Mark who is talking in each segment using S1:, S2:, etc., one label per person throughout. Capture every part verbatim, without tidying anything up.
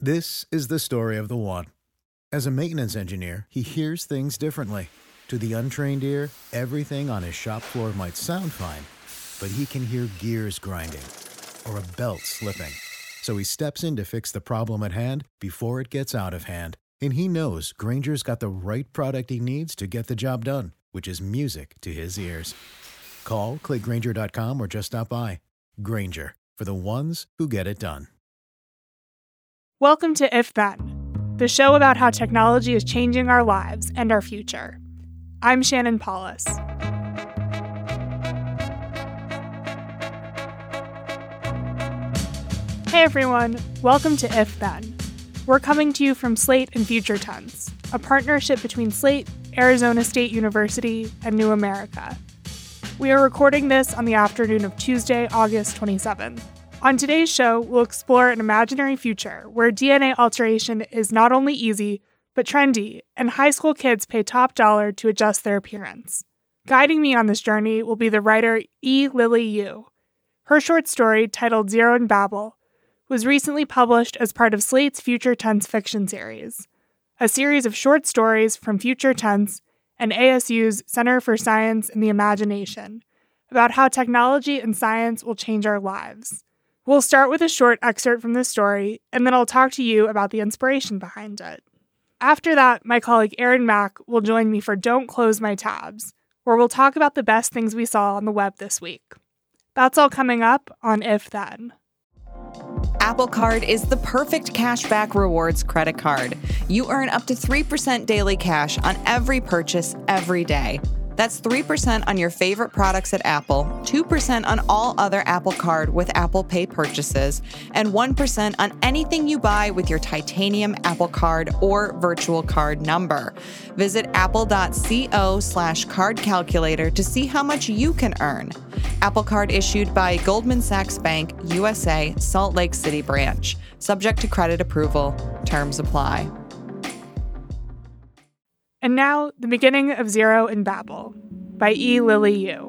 S1: This is the story of the one. As a maintenance engineer, he hears things differently. To the untrained ear, everything on his shop floor might sound fine, but he can hear gears grinding or a belt slipping. So he steps in to fix the problem at hand before it gets out of hand. And he knows Grainger's got the right product he needs to get the job done, which is music to his ears. Call, click Grainger dot com, or just stop by. Grainger, for the ones who get it done.
S2: Welcome to If Then, the show about how technology is changing our lives and our future. I'm Shannon Paulus. Hey everyone, welcome to If Then. We're coming to you from Slate and Future Tense, a partnership between Slate, Arizona State University, and New America. We are recording this on the afternoon of Tuesday, August twenty-seventh. On today's show, we'll explore an imaginary future where D N A alteration is not only easy, but trendy, and high school kids pay top dollar to adjust their appearance. Guiding me on this journey will be the writer E. Lily Yu. Her short story, titled Zero in Babel, was recently published as part of Slate's Future Tense fiction series, a series of short stories from Future Tense and A S U's Center for Science and the Imagination about how technology and science will change our lives. We'll start with a short excerpt from the story, and then I'll talk to you about the inspiration behind it. After that, my colleague Erin Mack will join me for Don't Close My Tabs, where we'll talk about the best things we saw on the web this week. That's all coming up on If Then.
S3: Apple Card is the perfect cashback rewards credit card. You earn up to three percent daily cash on every purchase every day. That's three percent on your favorite products at Apple, two percent on all other Apple Card with Apple Pay purchases, and one percent on anything you buy with your titanium Apple Card or virtual card number. Visit apple.co slash card calculator to see how much you can earn. Apple Card issued by Goldman Sachs Bank, U S A, Salt Lake City branch. Subject to credit approval. Terms apply.
S2: And now, the beginning of Zero in Babel, by E. Lily Yu.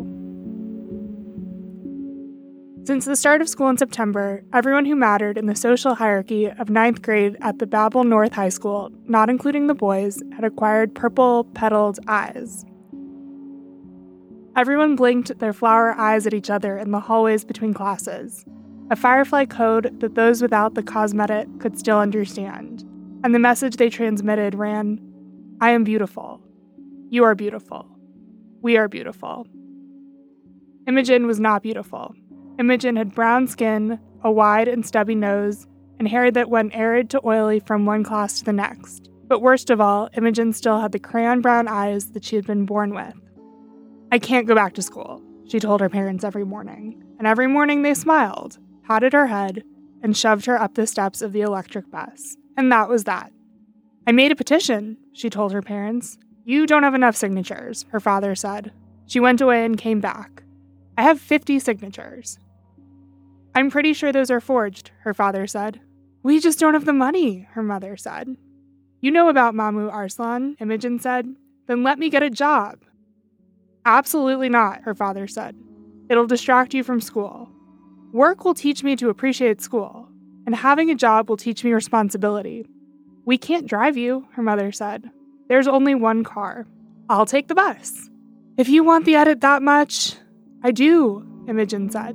S2: Since the start of school in September, everyone who mattered in the social hierarchy of ninth grade at the Babel North High School, not including the boys, had acquired purple-petaled eyes. Everyone blinked their flower eyes at each other in the hallways between classes, a Firefly code that those without the cosmetic could still understand, and the message they transmitted ran, I am beautiful. You are beautiful. We are beautiful. Imogen was not beautiful. Imogen had brown skin, a wide and stubby nose, and hair that went arid to oily from one class to the next. But worst of all, Imogen still had the crayon brown eyes that she had been born with. I can't go back to school, she told her parents every morning. And every morning they smiled, patted her head, and shoved her up the steps of the electric bus. And that was that. I made a petition, she told her parents. You don't have enough signatures, her father said. She went away and came back. I have fifty signatures. I'm pretty sure those are forged, her father said. We just don't have the money, her mother said. You know about Mamu Arslan, Imogen said. Then let me get a job. Absolutely not, her father said. It'll distract you from school. Work will teach me to appreciate school, and having a job will teach me responsibility. We can't drive you, her mother said. There's only one car. I'll take the bus. If you want the edit that much, I do, Imogen said.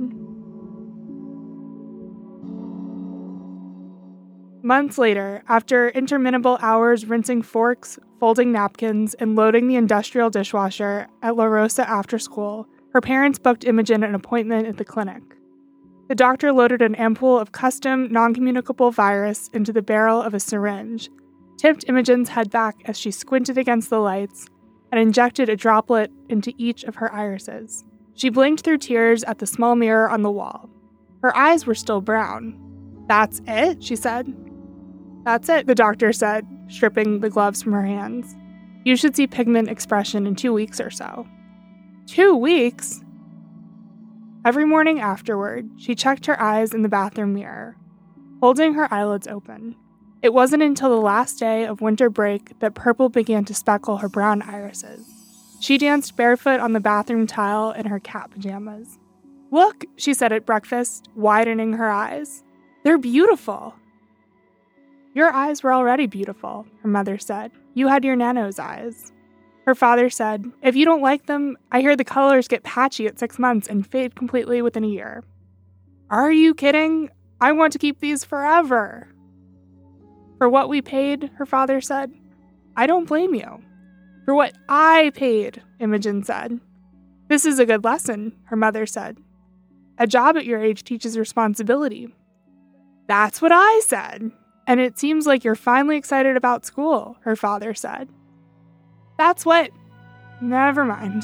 S2: Months later, after interminable hours rinsing forks, folding napkins, and loading the industrial dishwasher at La Rosa after school, her parents booked Imogen an appointment at the clinic. The doctor loaded an ampoule of custom, non-communicable virus into the barrel of a syringe, tipped Imogen's head back as she squinted against the lights, and injected a droplet into each of her irises. She blinked through tears at the small mirror on the wall. Her eyes were still brown. That's it, she said. That's it, the doctor said, stripping the gloves from her hands. You should see pigment expression in two weeks or so. Two weeks? Every morning afterward, she checked her eyes in the bathroom mirror, holding her eyelids open. It wasn't until the last day of winter break that purple began to speckle her brown irises. She danced barefoot on the bathroom tile in her cat pajamas. Look, she said at breakfast, widening her eyes. They're beautiful. Your eyes were already beautiful, her mother said. You had your nano's eyes. Her father said, if you don't like them, I hear the colors get patchy at six months and fade completely within a year. Are you kidding? I want to keep these forever. For what we paid, her father said. I don't blame you. For what I paid, Imogen said. This is a good lesson, her mother said. A job at your age teaches responsibility. That's what I said. And it seems like you're finally excited about school, her father said. That's what... Never mind.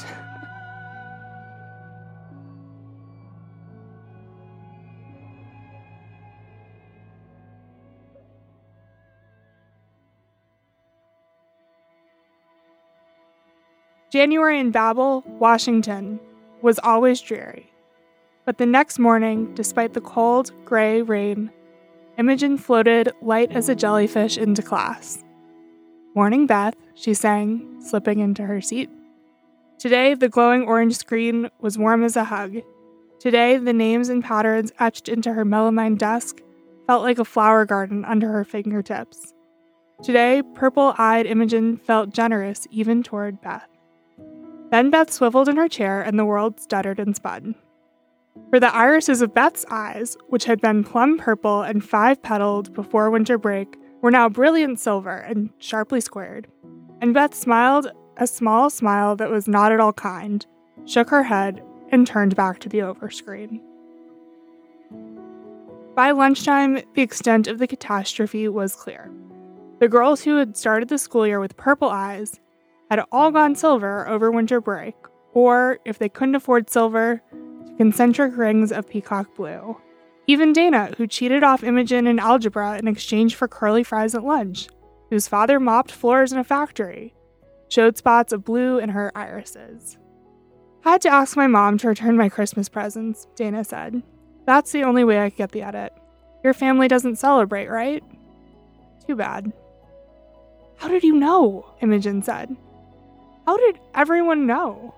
S2: January in Babel, Washington, was always dreary. But the next morning, despite the cold, gray rain, Imogen floated light as a jellyfish into class. Morning, Beth, she sang, slipping into her seat. Today, the glowing orange screen was warm as a hug. Today, the names and patterns etched into her melamine desk felt like a flower garden under her fingertips. Today, purple-eyed Imogen felt generous even toward Beth. Then Beth swiveled in her chair and the world stuttered and spun. For the irises of Beth's eyes, which had been plum purple and five-petaled before winter break, were now brilliant silver and sharply squared. And Beth smiled a small smile that was not at all kind, shook her head, and turned back to the overscreen. By lunchtime, the extent of the catastrophe was clear. The girls who had started the school year with purple eyes had all gone silver over winter break, or, if they couldn't afford silver, to concentric rings of peacock blue. Even Dana, who cheated off Imogen in algebra in exchange for curly fries at lunch, whose father mopped floors in a factory, showed spots of blue in her irises. I had to ask my mom to return my Christmas presents, Dana said. That's the only way I could get the edit. Your family doesn't celebrate, right? Too bad. How did you know? Imogen said. How did everyone know?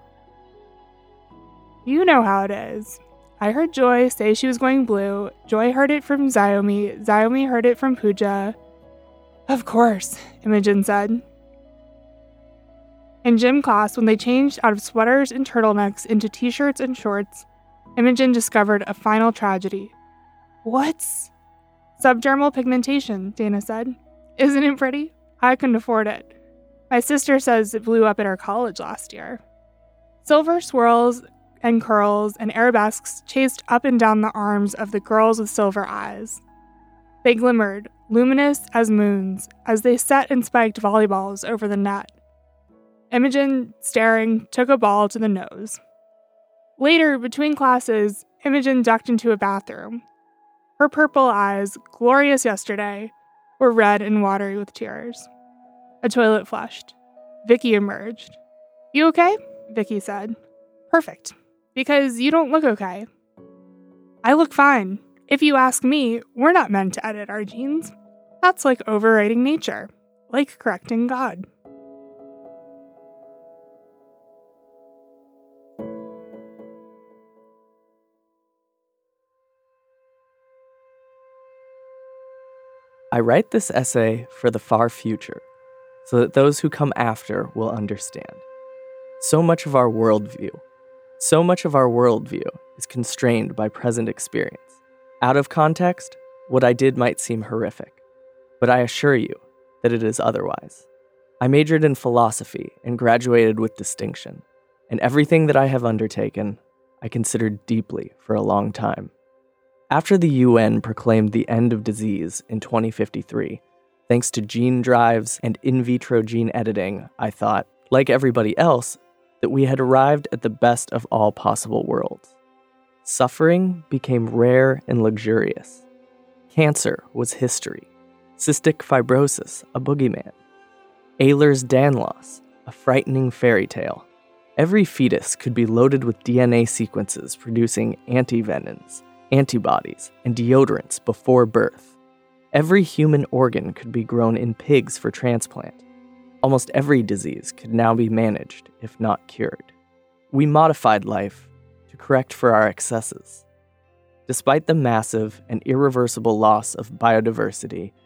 S2: You know how it is. I heard Joy say she was going blue. Joy heard it from Xiaomi. Xiaomi heard it from Pooja. Of course, Imogen said. In gym class, when they changed out of sweaters and turtlenecks into t-shirts and shorts, Imogen discovered a final tragedy. What's? Subdermal pigmentation, Dana said. Isn't it pretty? I couldn't afford it. My sister says it blew up at our college last year. Silver swirls and curls and arabesques chased up and down the arms of the girls with silver eyes. They glimmered, luminous as moons, as they set and spiked volleyballs over the net. Imogen, staring, took a ball to the nose. Later, between classes, Imogen ducked into a bathroom. Her purple eyes, glorious yesterday, were red and watery with tears. A toilet flushed. Vicky emerged. You okay? Vicky said. Perfect. Because you don't look okay. I look fine. If you ask me, we're not meant to edit our genes. That's like overriding nature. Like correcting God.
S4: I write this essay for the far future, so that those who come after will understand. So much of our worldview, so much of our worldview is constrained by present experience. Out of context, what I did might seem horrific, but I assure you that it is otherwise. I majored in philosophy and graduated with distinction, and everything that I have undertaken, I considered deeply for a long time. After the U N proclaimed the end of disease in twenty fifty-three, thanks to gene drives and in vitro gene editing, I thought, like everybody else, that we had arrived at the best of all possible worlds. Suffering became rare and luxurious. Cancer was history. Cystic fibrosis, a boogeyman. Ehlers-Danlos, a frightening fairy tale. Every fetus could be loaded with D N A sequences producing antivenins, antibodies, and deodorants before birth. Every human organ could be grown in pigs for transplant. Almost every disease could now be managed, if not cured. We modified life to correct for our excesses. Despite the massive and irreversible loss of biodiversity,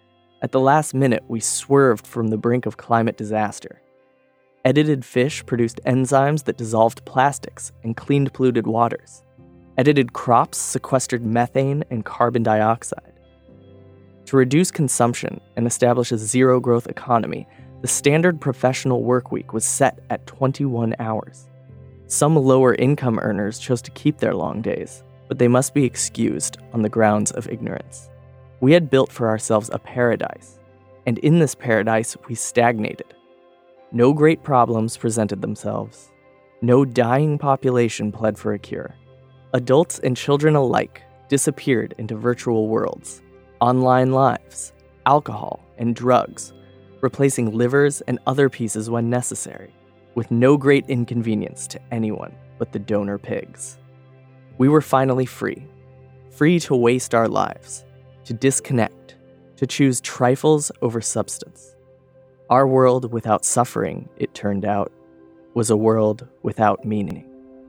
S4: At the last minute, we swerved from the brink of climate disaster. Edited fish produced enzymes that dissolved plastics and cleaned polluted waters. Edited crops sequestered methane and carbon dioxide. To reduce consumption and establish a zero-growth economy, the standard professional work week was set at twenty-one hours. Some lower-income earners chose to keep their long days, but they must be excused on the grounds of ignorance. We had built for ourselves a paradise, and in this paradise we stagnated. No great problems presented themselves. No dying population pled for a cure. Adults and children alike disappeared into virtual worlds, online lives, alcohol, and drugs, replacing livers and other pieces when necessary, with no great inconvenience to anyone but the donor pigs. We were finally free, free to waste our lives, to disconnect, to choose trifles over substance. Our world without suffering, it turned out, was a world without meaning.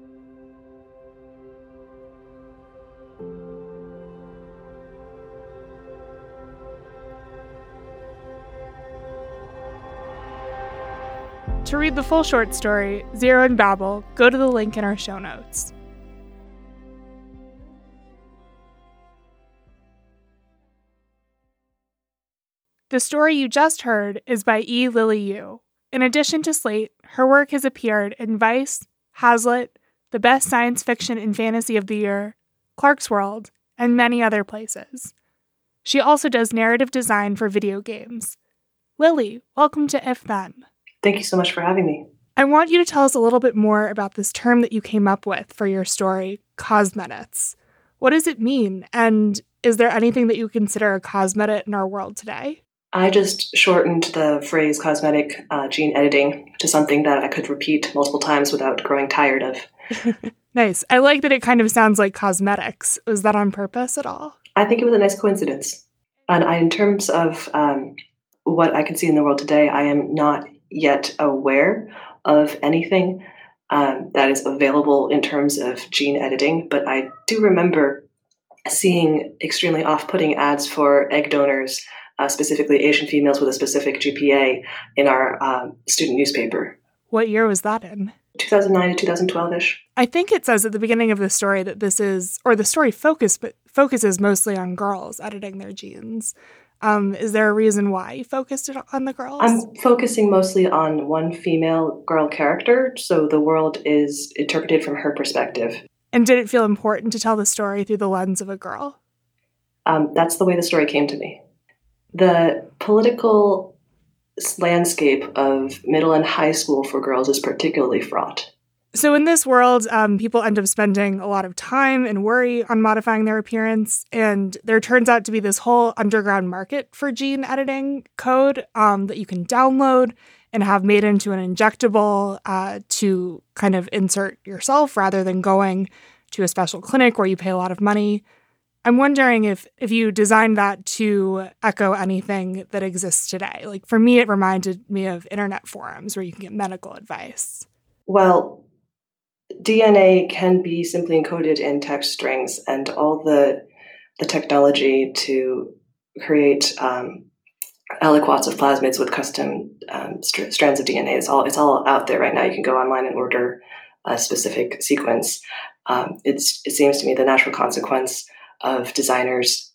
S2: To read the full short story, Zero and Babel, go to the link in our show notes. The story you just heard is by E. Lily Yu. In addition to Slate, her work has appeared in Vice, Hazlitt, the Best Science Fiction and Fantasy of the Year, Clarkesworld, and many other places. She also does narrative design for video games. Lily, welcome to If Then.
S5: Thank you so much for having me.
S2: I want you to tell us a little bit more about this term that you came up with for your story, cosmedits. What does it mean, and is there anything that you consider a cosmedit in our world today?
S5: I just shortened the phrase cosmetic uh, gene editing to something that I could repeat multiple times without growing tired of.
S2: Nice. I like that it kind of sounds like cosmetics. Was that on purpose at all?
S5: I think it was a nice coincidence. And I, in terms of um, what I can see in the world today, I am not yet aware of anything um, that is available in terms of gene editing, but I do remember seeing extremely off-putting ads for egg donors, Uh, specifically Asian females with a specific G P A, in our um, student newspaper.
S2: What year was that in?
S5: two thousand nine to twenty twelve-ish.
S2: I think it says at the beginning of the story that this is, or the story focus, but focuses mostly on girls editing their genes. Um, is there a reason why you focused it on the girls?
S5: I'm focusing mostly on one female girl character, so the world is interpreted from her perspective.
S2: And did it feel important to tell the story through the lens of a girl?
S5: Um, that's the way the story came to me. The political landscape of middle and high school for girls is particularly fraught.
S2: So in this world, um, people end up spending a lot of time and worry on modifying their appearance, and there turns out to be this whole underground market for gene editing code um, that you can download and have made into an injectable uh, to kind of insert yourself rather than going to a special clinic where you pay a lot of money. I'm wondering if if you designed that to echo anything that exists today. Like, for me, it reminded me of internet forums where you can get medical advice.
S5: Well, D N A can be simply encoded in text strings, and all the the technology to create um, aliquots of plasmids with custom um, st- strands of D N A is all it's all out there right now. You can go online and order a specific sequence. Um, it's it seems to me the natural consequence of designers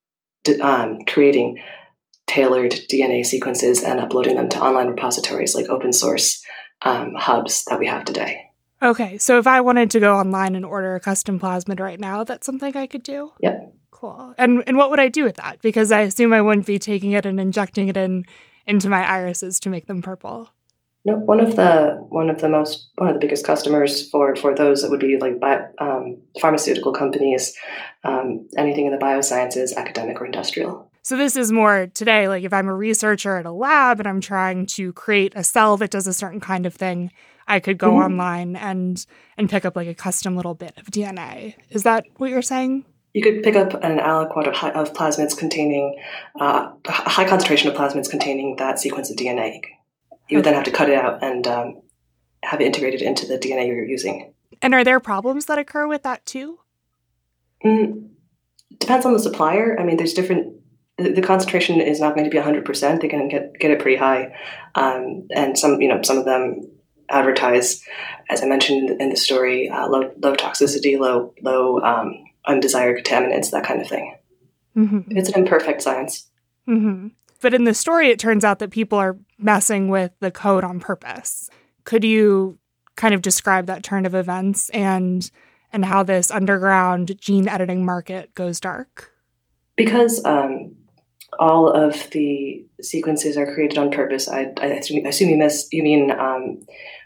S5: um, creating tailored D N A sequences and uploading them to online repositories like open source um, hubs that we have today.
S2: Okay, so if I wanted to go online and order a custom plasmid right now, that's something I could do?
S5: Yep.
S2: Cool. And and what would I do with that? Because I assume I wouldn't be taking it and injecting it in into my irises to make them purple.
S5: No, one of the one of the most one of the biggest customers for, for those that would be like bio, um, pharmaceutical companies, um, anything in the biosciences, academic or industrial.
S2: So this is more today, like if I'm a researcher at a lab and I'm trying to create a cell that does a certain kind of thing, I could go mm-hmm. online and and pick up like a custom little bit of D N A. Is that what you're saying?
S5: You could pick up an aliquot of, high, of plasmids containing uh, a high concentration of plasmids containing that sequence of D N A. You would then have to cut it out and um, have it integrated into the D N A you're using.
S2: And are there problems that occur with that too?
S5: Mm, depends on the supplier. I mean, there's different the, the concentration is not going to be one hundred percent. They can get get it pretty high, um, and some you know some of them advertise, as I mentioned in the story, uh, low low toxicity, low low um, undesired contaminants, that kind of thing. Mm-hmm. It's an imperfect science.
S2: Mm-hmm. But in the story, it turns out that people are messing with the code on purpose. Could you kind of describe that turn of events and and how this underground gene editing market goes dark?
S5: Because um, all of the sequences are created on purpose, I, I assume, I assume you, miss, you mean um,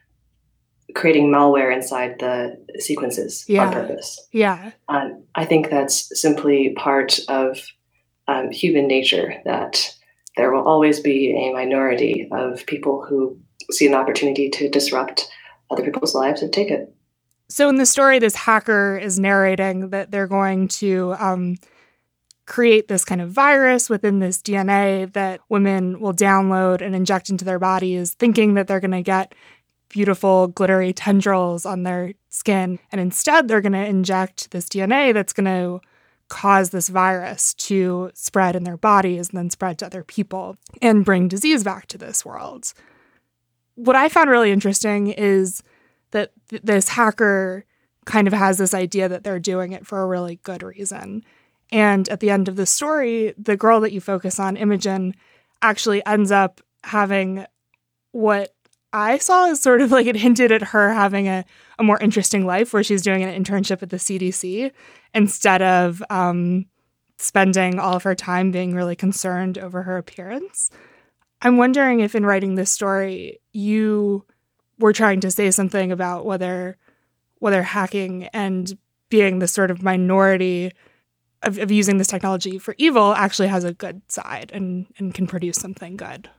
S5: creating malware inside the sequences
S2: yeah.
S5: on purpose.
S2: Yeah.
S5: Um, I think that's simply part of um, human nature, that there will always be a minority of people who see an opportunity to disrupt other people's lives and take it.
S2: So in the story, this hacker is narrating that they're going to um, create this kind of virus within this D N A that women will download and inject into their bodies, thinking that they're going to get beautiful, glittery tendrils on their skin. And instead, they're going to inject this D N A that's going to cause this virus to spread in their bodies and then spread to other people and bring disease back to this world. What I found really interesting is that th- this hacker kind of has this idea that they're doing it for a really good reason. And at the end of the story, the girl that you focus on, Imogen, actually ends up having what I saw as sort of like it hinted at her having a, a more interesting life where she's doing an internship at the C D C instead of um, spending all of her time being really concerned over her appearance. I'm wondering if in writing this story, you were trying to say something about whether whether hacking and being the sort of minority of, of using this technology for evil actually has a good side and, and can produce something good.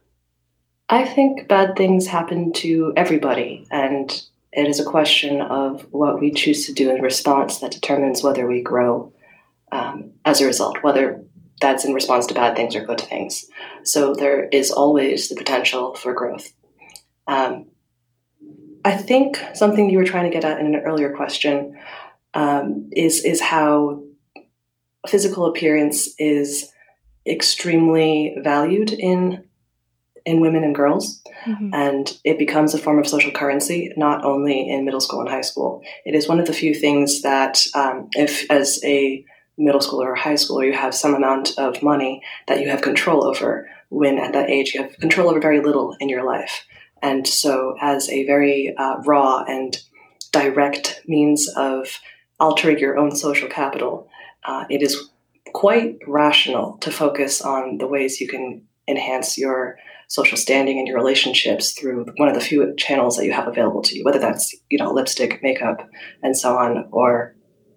S5: I think bad things happen to everybody, and it is a question of what we choose to do in response that determines whether we grow um, as a result, whether that's in response to bad things or good things. So there is always the potential for growth. Um, I think something you were trying to get at in an earlier question um, is is how physical appearance is extremely valued in in women and girls, mm-hmm. and it becomes a form of social currency, not only in middle school and high school. It is one of the few things that um, if as a middle schooler or high schooler you have some amount of money that you have control over, when at that age you have control over very little in your life. And so as a very uh, raw and direct means of altering your own social capital, uh, it is quite rational to focus on the ways you can enhance your social standing and your relationships through one of the few channels that you have available to you, whether that's, you know, lipstick, makeup, and so on, or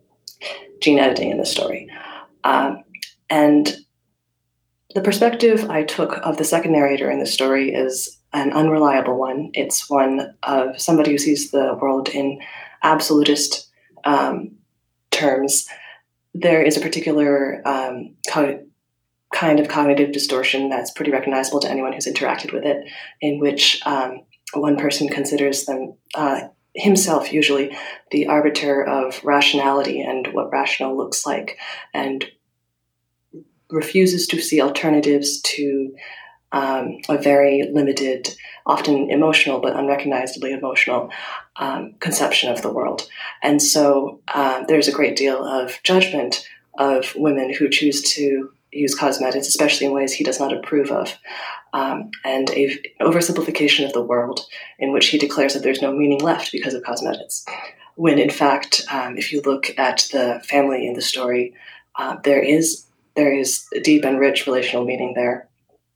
S5: gene editing in the story. Um, and the perspective I took of the second narrator in the story is an unreliable one. It's one of somebody who sees the world in absolutist um, terms. There is a particular um, co- kind of cognitive distortion that's pretty recognizable to anyone who's interacted with it, in which um, one person considers them uh, himself usually the arbiter of rationality and what rational looks like, and refuses to see alternatives to um, a very limited, often emotional but unrecognizably emotional um, conception of the world. And so uh, there's a great deal of judgment of women who choose to use cosmetics, especially in ways he does not approve of, um, and a, an oversimplification of the world in which he declares that there's no meaning left because of cosmetics. When in fact, um, if you look at the family in the story, uh, there is there is deep and rich relational meaning there.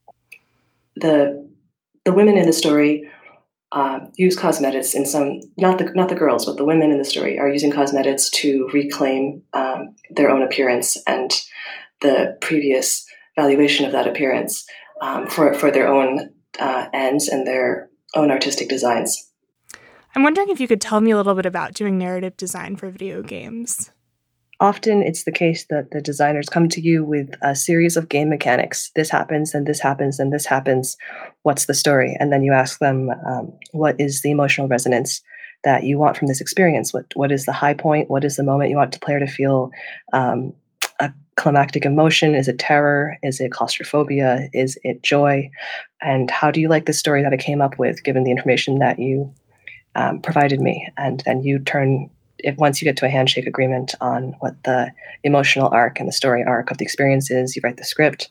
S5: The the women in the story uh, use cosmetics in some, not the not the girls, but the women in the story are using cosmetics to reclaim um, their own appearance and the previous valuation of that appearance um, for, for their own uh, ends and their own artistic designs.
S2: I'm wondering if you could tell me a little bit about doing narrative design for video games.
S5: Often it's the case that the designers come to you with a series of game mechanics. This happens, and this happens, and this happens. What's the story? And then you ask them, um, what is the emotional resonance that you want from this experience? What What is the high point? What is the moment you want the player to feel um, a climactic emotion? Is it terror? Is it claustrophobia? Is it joy? And how do you like the story that I came up with, given the information that you um, provided me? And then you turn, if once you get to a handshake agreement on what the emotional arc and the story arc of the experience is, you write the script.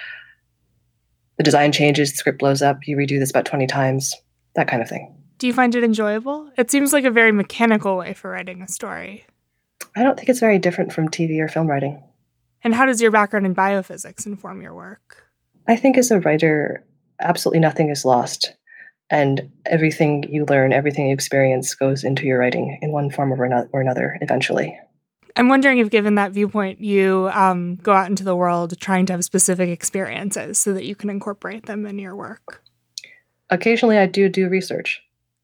S5: The design changes, the script blows up, you redo this about twenty times, that kind of thing.
S2: Do you find it enjoyable? It seems like a very mechanical way for writing a story.
S5: I don't think it's very different from T V or film writing.
S2: And how does your background in biophysics inform your work?
S5: I think as a writer, absolutely nothing is lost. And everything you learn, everything you experience goes into your writing in one form or another eventually.
S2: I'm wondering if, given that viewpoint, you um, go out into the world trying to have specific experiences so that you can incorporate them in your work.
S5: Occasionally, I do do research.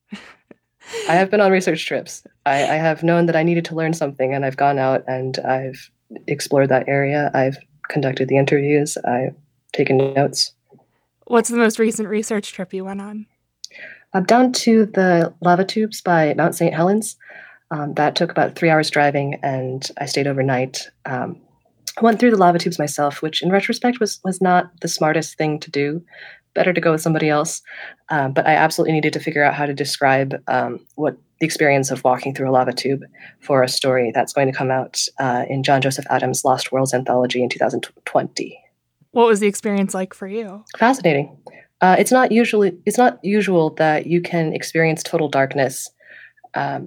S5: I have been on research trips. I, I have known that I needed to learn something, and I've gone out and I've explored that area. I've conducted the interviews. I've taken notes.
S2: What's the most recent research trip you went on?
S5: I'm down to the lava tubes by Mount Saint Helens. Um, that took about three hours driving, and I stayed overnight. Um, I went through the lava tubes myself, which in retrospect was was not the smartest thing to do. Better to go with somebody else. Um, but I absolutely needed to figure out how to describe um, what the experience of walking through a lava tube for a story that's going to come out uh, in John Joseph Adams' Lost Worlds anthology in two thousand twenty.
S2: What was the experience like for you?
S5: Fascinating. Uh, it's not usually it's not usual that you can experience total darkness um,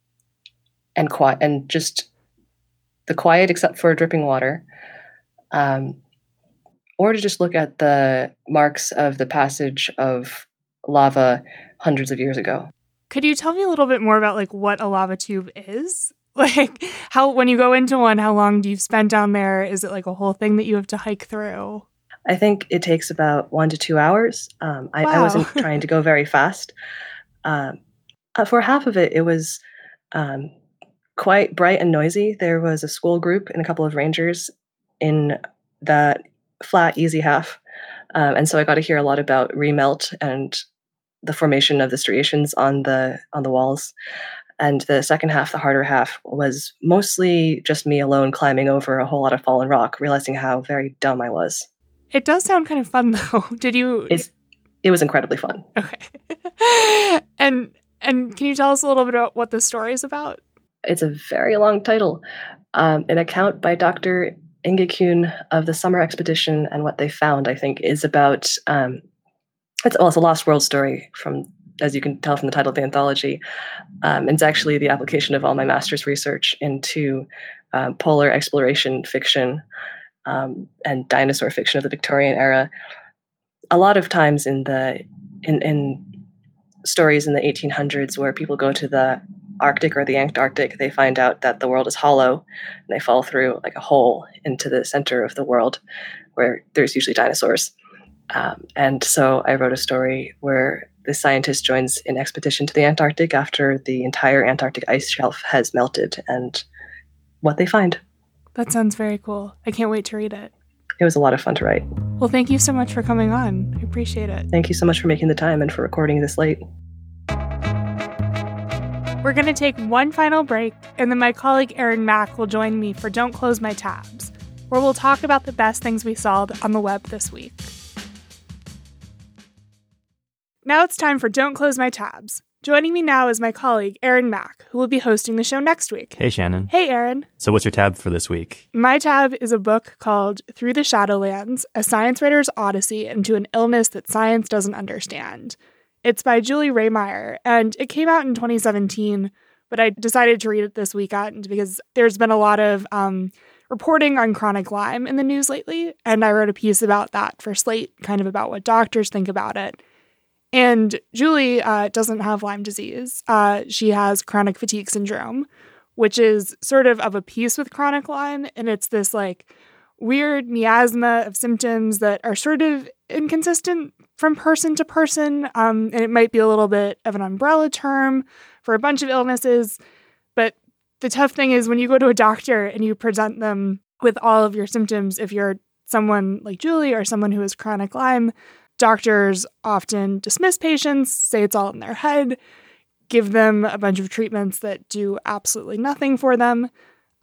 S5: and quiet and just the quiet, except for dripping water. Um, or to just look at the marks of the passage of lava hundreds of years ago.
S2: Could you tell me a little bit more about like what a lava tube is? Like how, when you go into one, how long do you spend down there? Is it like a whole thing that you have to hike through?
S5: I think it takes about one to two hours. Um, I,
S2: Wow.
S5: I wasn't trying to go very fast. Um, uh, for half of it, it was um, quite bright and noisy. There was a school group and a couple of rangers in that flat, easy half. Um, and so I got to hear a lot about remelt and the formation of the striations on the on the walls. And the second half, the harder half, was mostly just me alone climbing over a whole lot of fallen rock, realizing how very dumb I was.
S2: It does sound kind of fun, though. Did you?
S5: It's, it was incredibly fun.
S2: Okay. and and can you tell us a little bit about what the story is about?
S5: It's a very long title. Um, an account by Doctor Inge Kuhn of the summer expedition and what they found, I think, is about, um, it's, well, it's a Lost World story, from, as you can tell from the title of the anthology. Um, it's actually the application of all my master's research into uh, polar exploration fiction um, and dinosaur fiction of the Victorian era. A lot of times in the in, in stories in the eighteen hundreds where people go to the Arctic or the Antarctic, they find out that the world is hollow and they fall through like a hole into the center of the world where there's usually dinosaurs. Um, and so I wrote a story where the scientist joins an expedition to the Antarctic after the entire Antarctic ice shelf has melted and what they find.
S2: That sounds very cool. I can't wait to read it.
S5: It was a lot of fun to write.
S2: Well, thank you so much for coming on. I appreciate it.
S5: Thank you so much for making the time and for recording this late.
S2: We're going to take one final break, and then my colleague Erin Mack will join me for Don't Close My Tabs, where we'll talk about the best things we saw on the web this week. Now it's time for Don't Close My Tabs. Joining me now is my colleague Erin Mack, who will be hosting the show next week.
S6: Hey, Shannon.
S2: Hey, Erin.
S6: So what's your tab for this week?
S2: My tab is a book called Through the Shadowlands, A Science Writer's Odyssey into an Illness That Science Doesn't Understand. It's by Julie Rehmeyer, and it came out in twenty seventeen, but I decided to read it this weekend because there's been a lot of um, reporting on chronic Lyme in the news lately, and I wrote a piece about that for Slate, kind of about what doctors think about it. And Julie uh, doesn't have Lyme disease. Uh, she has chronic fatigue syndrome, which is sort of of a piece with chronic Lyme, and it's this like weird miasma of symptoms that are sort of inconsistent from person to person, um, and it might be a little bit of an umbrella term for a bunch of illnesses. But the tough thing is when you go to a doctor and you present them with all of your symptoms, if you're someone like Julie or someone who has chronic Lyme, doctors often dismiss patients, say it's all in their head, give them a bunch of treatments that do absolutely nothing for them.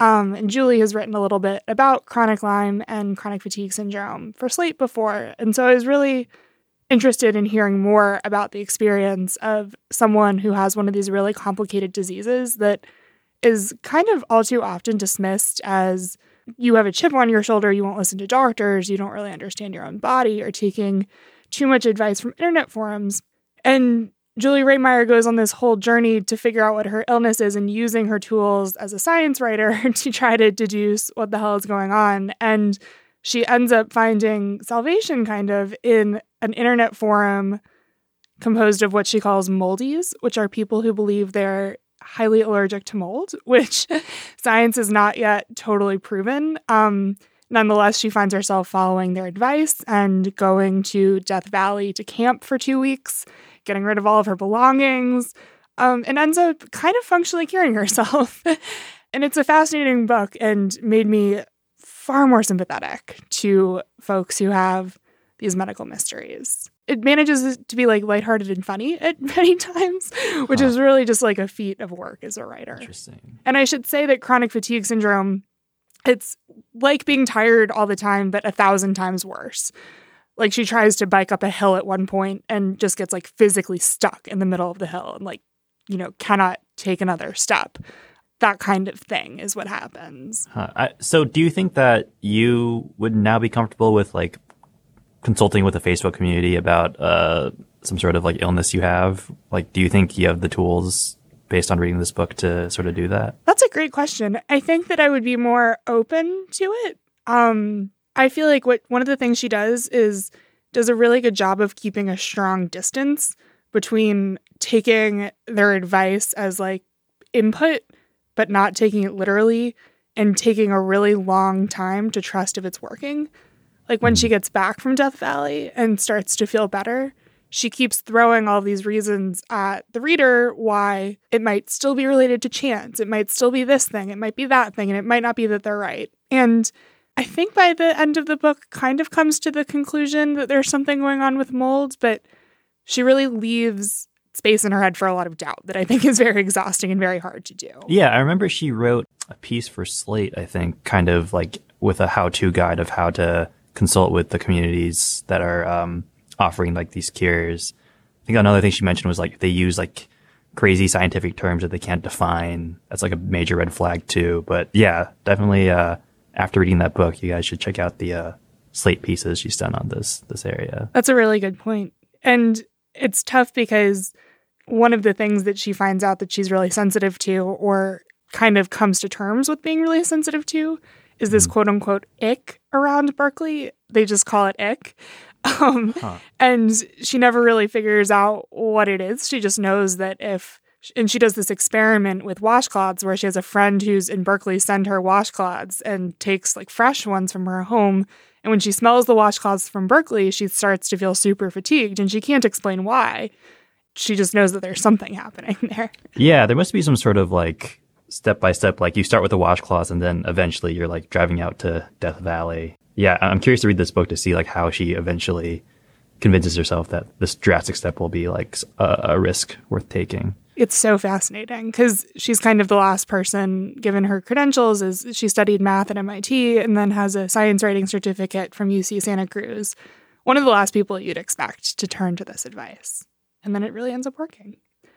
S2: Um, and Julie has written a little bit about chronic Lyme and chronic fatigue syndrome for Slate before. And so I was really interested in hearing more about the experience of someone who has one of these really complicated diseases that is kind of all too often dismissed as you have a chip on your shoulder, you won't listen to doctors, you don't really understand your own body, or taking too much advice from internet forums. And Julie Reitmeyer goes on this whole journey to figure out what her illness is and using her tools as a science writer to try to deduce what the hell is going on. And she ends up finding salvation kind of in an internet forum composed of what she calls moldies, which are people who believe they're highly allergic to mold, which science has not yet totally proven. Um, nonetheless, she finds herself following their advice and going to Death Valley to camp for two weeks, getting rid of all of her belongings, um, and ends up kind of functionally curing herself. And it's a fascinating book and made me far more sympathetic to folks who have these medical mysteries. It manages to be like lighthearted and funny at many times, which huh. is really just like a feat of work as a writer.
S6: Interesting.
S2: And I should say that chronic fatigue syndrome, it's like being tired all the time, but a thousand times worse. Like she tries to bike up a hill at one point and just gets like physically stuck in the middle of the hill and like, you know, cannot take another step. That kind of thing is what happens.
S6: Huh. I, so do you think that you would now be comfortable with like consulting with a Facebook community about uh, some sort of like illness you have? Like, do you think you have the tools based on reading this book to sort of do that?
S2: That's a great question. I think that I would be more open to it. Um, I feel like what one of the things she does is does a really good job of keeping a strong distance between taking their advice as like input, but not taking it literally, and taking a really long time to trust if it's working. Like when she gets back from Death Valley and starts to feel better, she keeps throwing all these reasons at the reader why it might still be related to chance. It might still be this thing. It might be that thing. And it might not be that they're right. And I think by the end of the book kind of comes to the conclusion that there's something going on with mold, but she really leaves space in her head for a lot of doubt that I think is very exhausting and very hard to do.
S6: Yeah, I remember she wrote a piece for Slate, I think, kind of like with a how-to guide of how to consult with the communities that are um, offering like these cures. I think another thing she mentioned was like they use like crazy scientific terms that they can't define. That's like a major red flag too. But yeah, definitely uh, after reading that book, you guys should check out the uh, Slate pieces she's done on this this area.
S2: That's a really good point. And it's tough because one of the things that she finds out that she's really sensitive to, or kind of comes to terms with being really sensitive to, is this mm. quote unquote ick around Berkeley. They just call it ick. Um, huh. And she never really figures out what it is. She just knows that if, and she does this experiment with washcloths where she has a friend who's in Berkeley send her washcloths and takes like fresh ones from her home. And when she smells the washcloths from Berkeley, she starts to feel super fatigued and she can't explain why. She just knows that there's something happening there.
S6: Yeah, there must be some sort of like step-by-step, like you start with the washcloths and then eventually you're like driving out to Death Valley. Yeah, I'm curious to read this book to see like how she eventually convinces herself that this drastic step will be like a, a risk worth taking.
S2: It's so fascinating because she's kind of the last person, given her credentials, is she studied math at M I T and then has a science writing certificate from U C Santa Cruz. One of the last people you'd expect to turn to this advice. And then it really ends up working.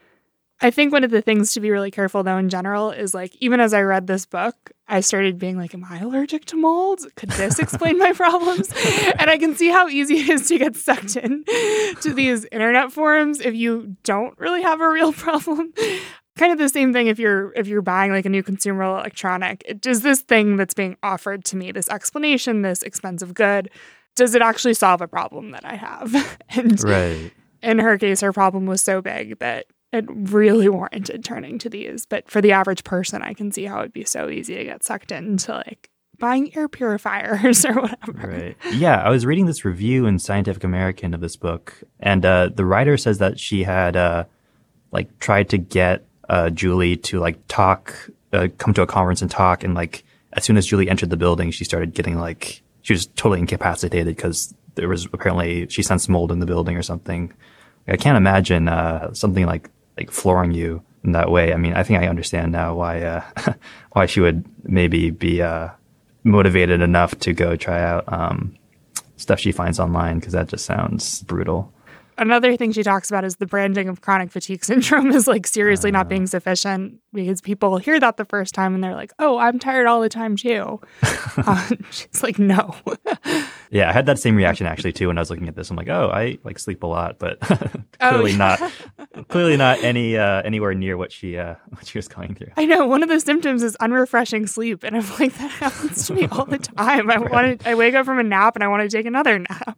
S2: I think one of the things to be really careful, though, in general, is like, even as I read this book, I started being like, am I allergic to mold? Could this explain my problems? And I can see how easy it is to get sucked in to these internet forums if you don't really have a real problem. Kind of the same thing if you're if you're buying like a new consumer electronic. It, does this thing that's being offered to me, this explanation, this expensive good, does it actually solve a problem that I have? And
S6: right.
S2: In her case, her problem was so big that it really warranted turning to these. But for the average person, I can see how it'd be so easy to get sucked into like buying air purifiers or whatever.
S6: Right. Yeah, I was reading this review in Scientific American of this book, and uh, the writer says that she had uh, like tried to get uh, Julie to like talk, uh, come to a conference and talk, and like as soon as Julie entered the building, she started getting like she was totally incapacitated because there was apparently she sensed mold in the building or something. I can't imagine uh, something like like flooring you in that way. I mean, I think I understand now why uh, why she would maybe be uh, motivated enough to go try out um, stuff she finds online, because that just sounds brutal.
S2: Another thing she talks about is the branding of chronic fatigue syndrome is like seriously
S6: uh,
S2: not being sufficient, because people hear that the first time and they're like, oh, I'm tired all the time too. uh, she's like, no.
S6: Yeah, I had that same reaction actually too when I was looking at this. I'm like, oh, I like sleep a lot, but clearly
S2: oh, yeah.
S6: not clearly not any uh, anywhere near what she uh, what she was going through.
S2: I know one of the symptoms is unrefreshing sleep, and I'm like, that happens to me all the time. I right. want to I wake up from a nap and I want to take another nap.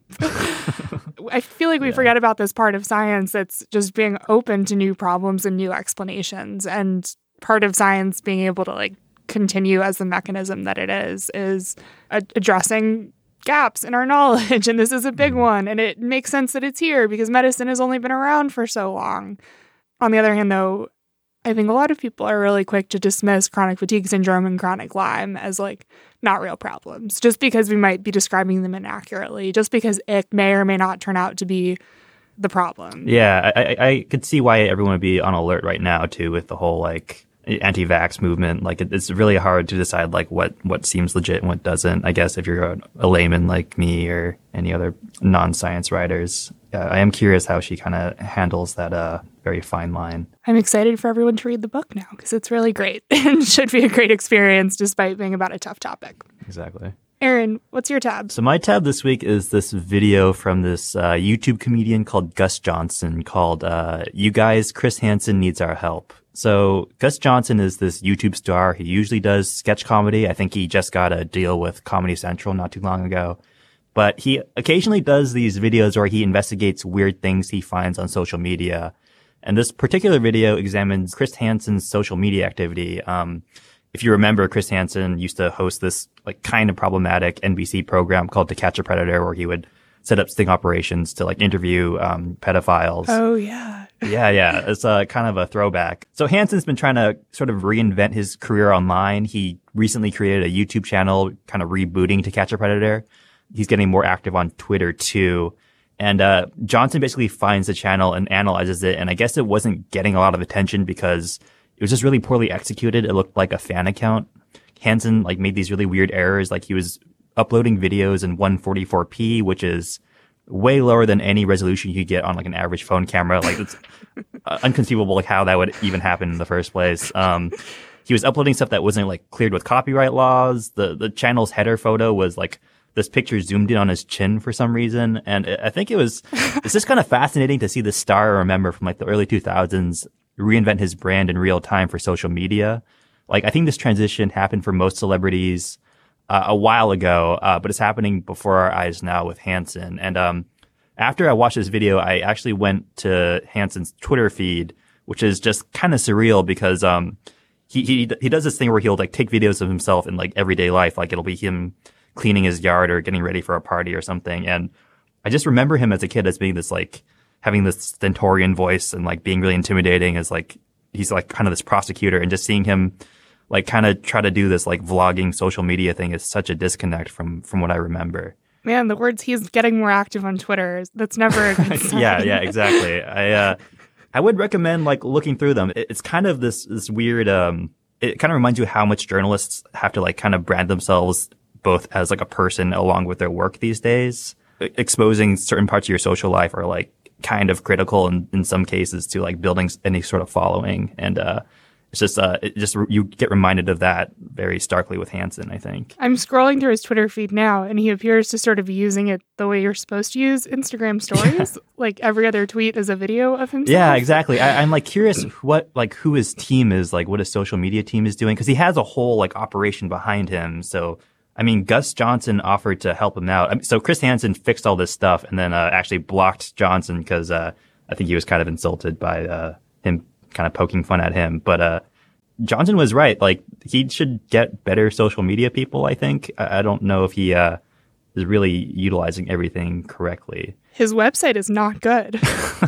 S2: I feel like we yeah. forget about this part of science that's just being open to new problems and new explanations. And part of science being able to like continue as the mechanism that it is, is a- addressing gaps in our knowledge. And this is a big one. And it makes sense that it's here because medicine has only been around for so long. On the other hand, though, I think a lot of people are really quick to dismiss chronic fatigue syndrome and chronic Lyme as like not real problems, just because we might be describing them inaccurately, just because it may or may not turn out to be the problem.
S6: Yeah, I, I, I could see why everyone would be on alert right now too, with the whole like anti-vax movement. Like it, it's really hard to decide like what, what seems legit and what doesn't. I guess if you're a, a layman like me or any other non-science writers, uh, I am curious how she kind of handles that uh, very fine line.
S2: I'm excited for everyone to read the book now because it's really great and should be a great experience despite being about a tough topic.
S6: Exactly.
S2: Aaron, what's your tab?
S6: So my tab this week is this video from this uh, YouTube comedian called Gus Johnson called uh, You Guys, Chris Hansen Needs Our Help. So Gus Johnson is this YouTube star. He usually does sketch comedy. I think he just got a deal with Comedy Central not too long ago. But he occasionally does these videos where he investigates weird things he finds on social media. And this particular video examines Chris Hansen's social media activity. Um, if you remember, Chris Hansen used to host this like kind of problematic N B C program called To Catch a Predator, where he would set up sting operations to like interview um, pedophiles.
S2: Oh, yeah.
S6: yeah, yeah. It's a kind of a throwback. So Hansen's been trying to sort of reinvent his career online. He recently created a YouTube channel kind of rebooting To Catch a Predator. He's getting more active on Twitter too. And uh Johnson basically finds the channel and analyzes it. And I guess it wasn't getting a lot of attention because it was just really poorly executed. It looked like a fan account. Hansen like made these really weird errors. Like he was uploading videos in one forty-four p, which is way lower than any resolution you could get on like an average phone camera. Like it's uh, inconceivable like how that would even happen in the first place. Um, he was uploading stuff that wasn't like cleared with copyright laws. The the channel's header photo was like this picture zoomed in on his chin for some reason. And I think it was, it's just kind of fascinating to see the star I remember from like the early two thousands reinvent his brand in real time for social media. Like I think this transition happened for most celebrities uh, a while ago, uh, but it's happening before our eyes now with Hansen. And um, after I watched this video, I actually went to Hansen's Twitter feed, which is just kind of surreal because um, he, he he does this thing where he'll like take videos of himself in like everyday life. Like it'll be him cleaning his yard or getting ready for a party or something. And I just remember him as a kid as being this like having this stentorian voice and like being really intimidating as like he's like kind of this prosecutor, and just seeing him like kind of try to do this like vlogging social media thing is such a disconnect from from what I remember.
S2: Man, the words he's getting more active on Twitter, that's never a good sign.
S6: yeah, yeah, exactly. I uh I would recommend like looking through them. It, it's kind of this this weird um it kind of reminds you how much journalists have to like kind of brand themselves both as like a person along with their work these days. Exposing certain parts of your social life are like kind of critical in, in some cases to like building any sort of following. And uh, it's just, uh, it just, you get reminded of that very starkly with Hansen, I think.
S2: I'm scrolling through his Twitter feed now, and he appears to sort of be using it the way you're supposed to use Instagram stories. Yeah. Like every other tweet is a video of himself.
S6: Yeah, exactly. I, I'm like curious what, like who his team is, like what his social media team is doing. Cause he has a whole like operation behind him. So, I mean, Gus Johnson offered to help him out. I mean, so Chris Hansen fixed all this stuff and then uh, actually blocked Johnson because uh, I think he was kind of insulted by uh, him kind of poking fun at him. But uh, Johnson was right. Like, he should get better social media people, I think. I, I don't know if he uh, is really utilizing everything correctly.
S2: His website is not good.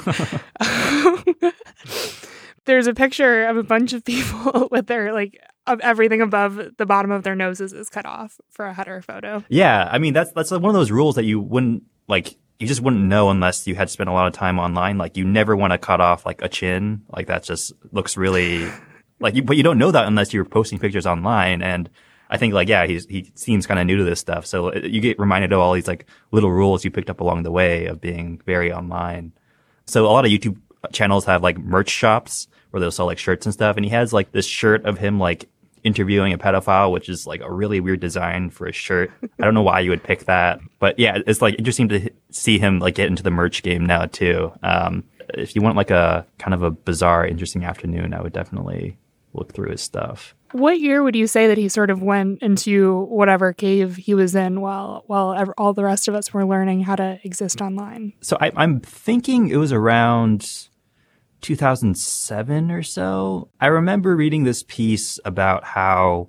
S2: There's a picture of a bunch of people with their, like, of everything above the bottom of their noses is cut off for a header photo.
S6: Yeah, I mean, that's that's one of those rules that you wouldn't, like, you just wouldn't know unless you had spent a lot of time online. Like, you never want to cut off like a chin. Like, that just looks really like you, but you don't know that unless you're posting pictures online. And I think like, yeah, he's, he seems kind of new to this stuff. So you get reminded of all these like little rules you picked up along the way of being very online. So a lot of YouTube channels have like merch shops where they'll sell like shirts and stuff. And he has like this shirt of him like interviewing a pedophile, which is like a really weird design for a shirt. I don't know why you would pick that, but yeah, it's like interesting to see him like get into the merch game now too. Um, if you want like a kind of a bizarre, interesting afternoon, I would definitely look through his stuff.
S2: What year would you say that he sort of went into whatever cave he was in while while ever, all the rest of us were learning how to exist online?
S6: So I, I'm thinking it was around two thousand seven or so. I remember reading this piece about how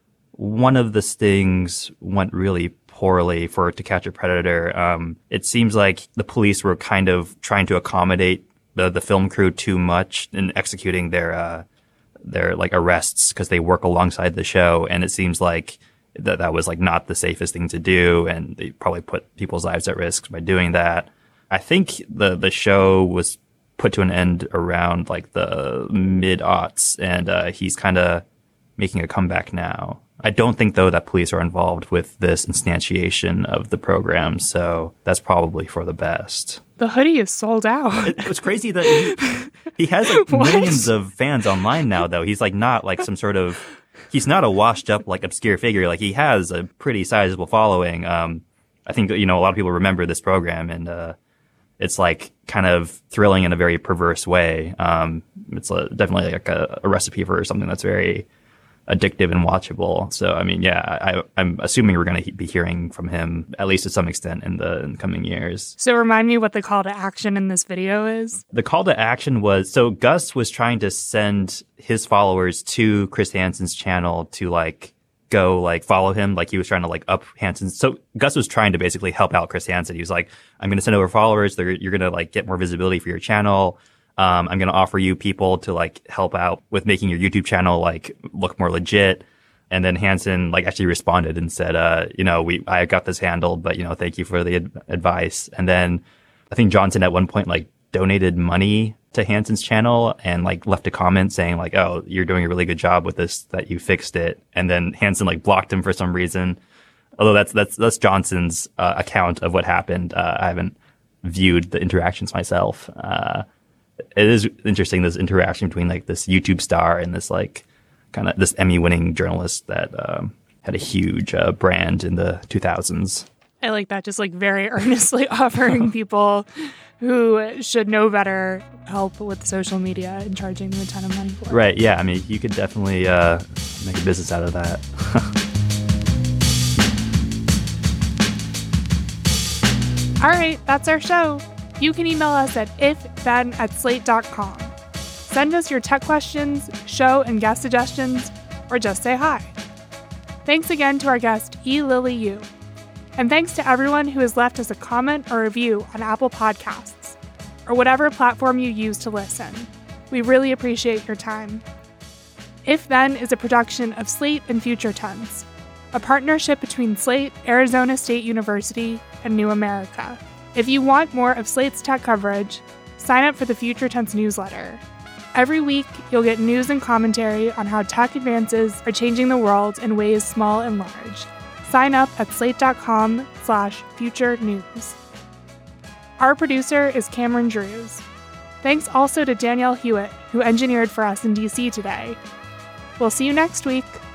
S6: one of the stings went really poorly for To Catch a Predator. Um, it seems like the police were kind of trying to accommodate the, the film crew too much in executing their, uh, their like arrests because they work alongside the show. And it seems like that that was like not the safest thing to do. And they probably put people's lives at risk by doing that. I think the, the show was put to an end around like the mid-aughts, and uh, he's kind of making a comeback now. I don't think, though, that police are involved with this instantiation of the program, so that's probably for the best.
S2: The hoodie is sold out.
S6: It, it's crazy that he, he has like millions of fans online now, though. He's like not like some sort of, he's not a washed up like obscure figure. Like, he has a pretty sizable following. Um, I think, you know, a lot of people remember this program, and uh, it's like kind of thrilling in a very perverse way. Um, it's a, definitely like a, a recipe for something that's very addictive and watchable. So, I mean, yeah, I, I'm assuming we're going to be hearing from him at least to some extent in the, in the coming years.
S2: So remind me what the call to action in this video is.
S6: The call to action was, so Gus was trying to send his followers to Chris Hansen's channel to like go like follow him. Like, he was trying to like up Hansen's. So Gus was trying to basically help out Chris Hansen. He was like, I'm going to send over followers. They're, you're going to like get more visibility for your channel. Um, I'm going to offer you people to like help out with making your YouTube channel like look more legit. And then Hansen like actually responded and said, uh, you know, we, I got this handled, but you know, thank you for the ad- advice. And then I think Johnson at one point like donated money to Hansen's channel and like left a comment saying like, oh, you're doing a really good job with this, that you fixed it. And then Hansen like blocked him for some reason. Although that's, that's, that's Johnson's uh, account of what happened. Uh, I haven't viewed the interactions myself. Uh, It is interesting, this interaction between like this YouTube star and this like kind of this Emmy winning journalist that um, had a huge uh, brand in the two thousands.
S2: I like that, just like very earnestly offering people who should know better help with social media and charging them a ton of money for it.
S6: Right, yeah. I mean, you could definitely uh, make a business out of that.
S2: All right, that's our show. You can email us at ifthen at slate dot com. Send us your tech questions, show and guest suggestions, or just say hi. Thanks again to our guest, E. Lily Yu. And thanks to everyone who has left us a comment or review on Apple Podcasts, or whatever platform you use to listen. We really appreciate your time. If Then is a production of Slate and Future Tense, a partnership between Slate, Arizona State University, and New America. If you want more of Slate's tech coverage, sign up for the Future Tense newsletter. Every week, you'll get news and commentary on how tech advances are changing the world in ways small and large. Sign up at slate.com slash future news. Our producer is Cameron Drews. Thanks also to Danielle Hewitt, who engineered for us in D C today. We'll see you next week.